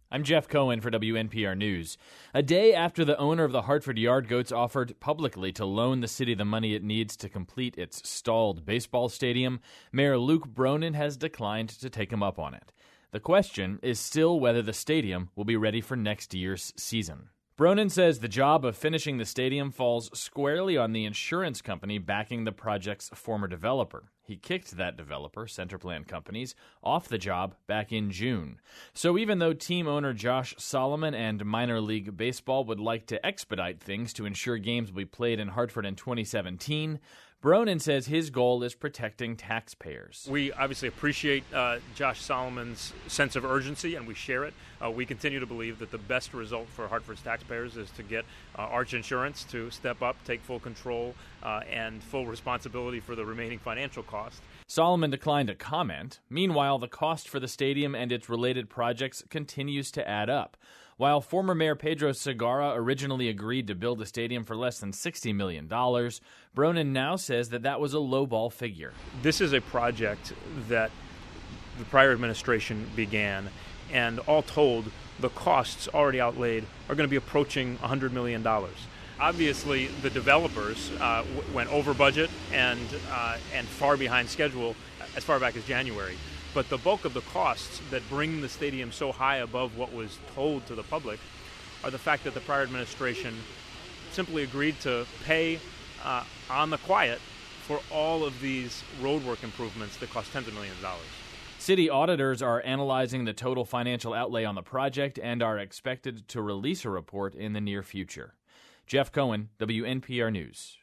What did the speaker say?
I'm Jeff Cohen for WNPR News. A day after the owner of the Hartford Yard Goats offered publicly to loan the city the money it needs to complete its stalled baseball stadium, Mayor Luke Bronin has declined to take him up on it. The question is still whether the stadium will be ready for next year's season. Bronin says the job of finishing the stadium falls squarely on the insurance company backing the project's former developer. He kicked that developer, Centerplan Companies, off the job back in June. So even though team owner Josh Solomon and minor league baseball would like to expedite things to ensure games will be played in Hartford in 2017, Bronin says his goal is protecting taxpayers. We obviously appreciate Josh Solomon's sense of urgency, and we share it. We continue to believe that the best result for Hartford's taxpayers is to get Arch Insurance to step up, take full control, and full responsibility for the remaining financial cost. Solomon declined to comment. Meanwhile, the cost for the stadium and its related projects continues to add up. While former Mayor Pedro Segarra originally agreed to build a stadium for less than $60 million, Bronin now says that was a lowball figure. This is a project that the prior administration began, and all told, the costs already outlaid are going to be approaching $100 million. Obviously, the developers went over budget and far behind schedule as far back as January. But the bulk of the costs that bring the stadium so high above what was told to the public are the fact that the prior administration simply agreed to pay on the quiet for all of these roadwork improvements that cost tens of millions of dollars. City auditors are analyzing the total financial outlay on the project and are expected to release a report in the near future. Jeff Cohen, WNPR News.